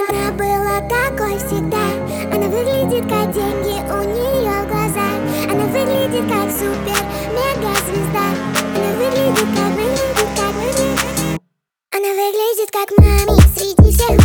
Она была такой всегда. Она выглядит как деньги у нее в глазах. Она выглядит как супер-мега-звезда. Она выглядит как, выглядит как, выглядит. Она выглядит как мами среди всех